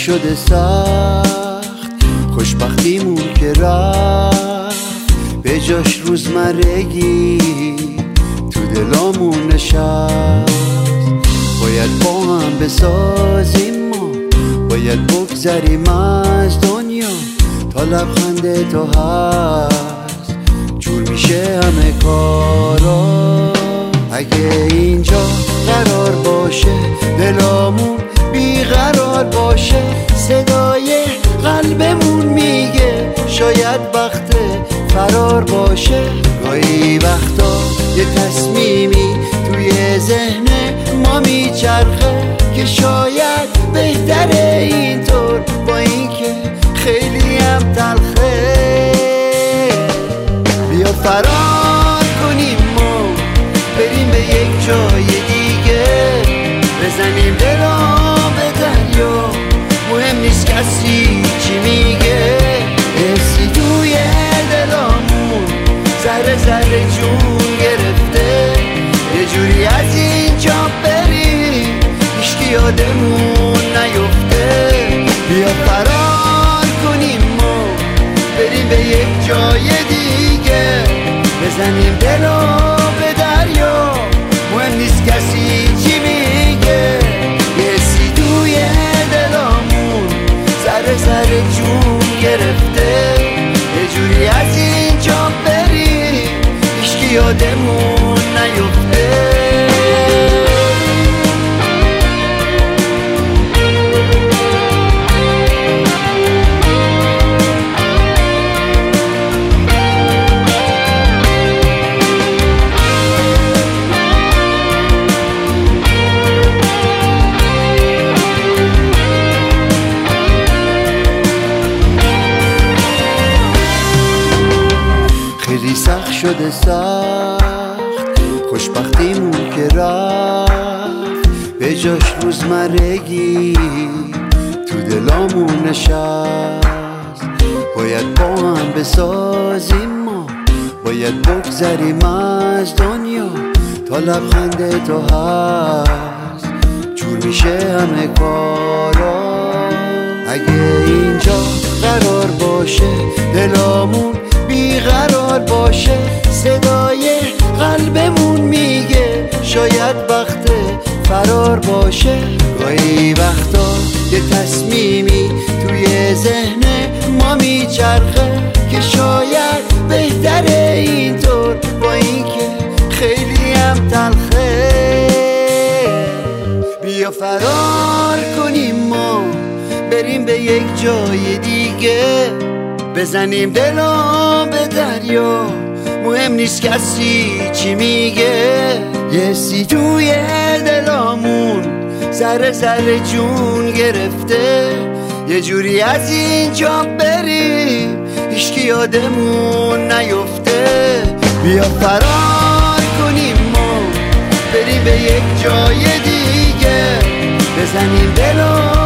شده سخت، خوشبختیمون که رفت، به جاش روزمرگی تو دلامون نشست. باید با هم بسازیم ما، باید بگذریم از دنیا تا لبخند تو هست جور میشه همه کارا. اگه اینجا قرار باشه دلامون بیقرار باشه، صدای قلبمون میگه شاید وقت فرار باشه. گاهی وقتا یه تصمیمی توی ذهن ما میچرخه که شاید بهتره اینطور، با اینکه خیلی هم تلخه. بیا فرار کنیم ما، بریم به یک جای دیگه، بزنیم دلم به دریا، مهم نیست کسی چی میگه. حسی توی دلامون ذره ذره جون گرفته، یه جوری از اینجا بریم هیچکی یادمون نیفته. بیا فرار کنیم ما، بریم به یک جای دیگه، بزنیم دلو به دریا، مهم نیست کسی چی میگه. یه حسی توی دلامون ذره ذره جون گرفته، یه جوری از اینجا بریم هیچکی یادمون نیفته. خیلی سخت شده سخت، خوشبختیمون که رفت، به جاش روزمرگی تو دلامون نشست. باید با هم بسازیم ما، باید بگذریم از دنیا تا لبخند تو هست جور میشه همه کارا. اگه اینجا قرار باشه دلامون بیقرار باشه، صدای قلبمون میگه شاید وقت فرار باشه. گاهی وقتا یه تصمیمی توی ذهن ما میچرخه که شاید بهتره اینطور، با اینکه خیلی هم تلخه. بیا فرار کنیم ما، بریم به یک جای دیگه، بزنیم دلم به دریا، مهم نیست کسی چی میگه. یه حسی توی دلامون ذره ذره جون گرفته، یه جوری از اینجا بریم هیچکی یادمون نیفته. بیا فرار کنیم ما، بریم به یک جای دیگه، بزنیم دلم